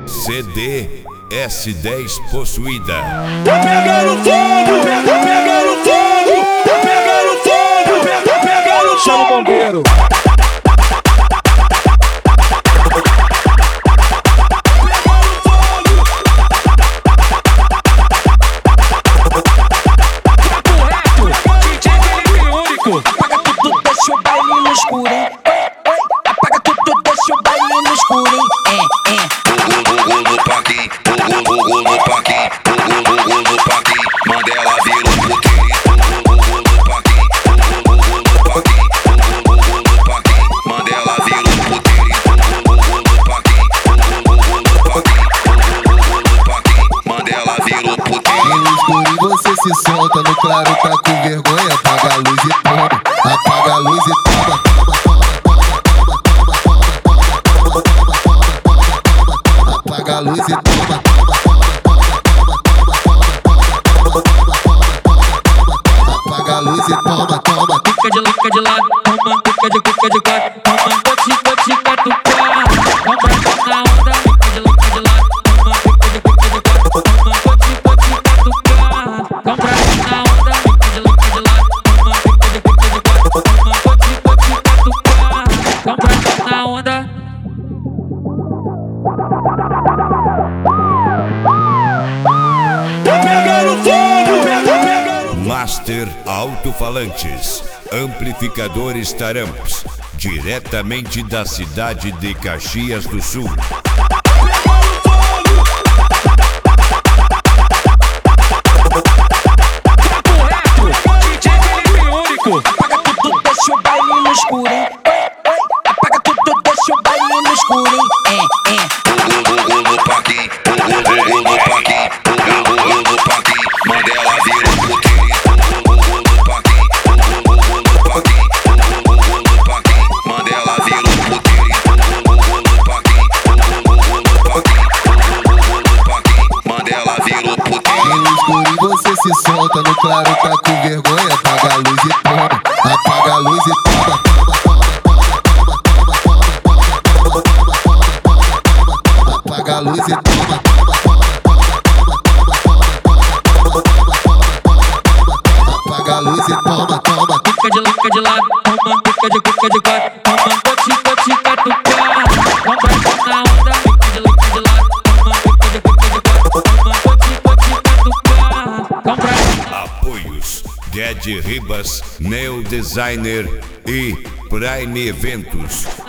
CD S10 possuída. Tá pegando fogo, tá pegando fogo, tá pegando fogo, tá pegando fogo. Chama o bombeiro. Apaga tudo, deixa o baile no escuro, hein? Apaga tudo, deixa o baile no escuro, hein? Fogo no parquinho, fogo no parquinho, fogo no parquinho. Mandela virou puteiro. Fogo no parquinho, fogo no parquinho, fogo no parquinho. Mandela virou puteiro. Fogo no parquinho, fogo no parquinho, fogo no parquinho. Mandela virou puteiro. No escuro você se solta, no claro tá com vergonha. Apaga a luz e toma, apaga a luz e toma. Apaga a luz e toma. Apaga a luz e toma, toma. Fica de lado, toma, fica de quatro, toma, pode catucar. Vamos na onda, fica de lado, toma, fica de quatro, toma, pode catucar. Vamos na onda, fica de lado, toma, fica de quatro, toma, pode catucar. Vamos na onda. Tá pegando fogo, tá pegando. Master Alto-Falantes, amplificadores Taramps, diretamente da cidade de Caxias do Sul. Apaga tudo, deixa o baile no escuro, hein? Apaga tudo, deixa o baile no escuro, hein? Fogo no parquinho, fogo no parquinho, fogo no parquinho. Mandela virou puteiro. Fogo no parquinho, fogo no parquinho, fogo no parquinho. Mandela virou puteiro. Fogo no parquinho, fogo no parquinho, fogo no parquinho. Mandela virou puteiro. No escuro você se solta, no claro tá com vergonha. Apaga a luz e toma, apaga a luz e toma. Apaga a luz e toma. Apaga a luz e toma, toma. Fica de lado, toma, fica de quatro, toma, pode catucar. Vamos na onda, fica de lado, toma, fica de quatro, toma, pode catucar. Apoios: Ged Ribas, Neo Designer e Prime Eventos.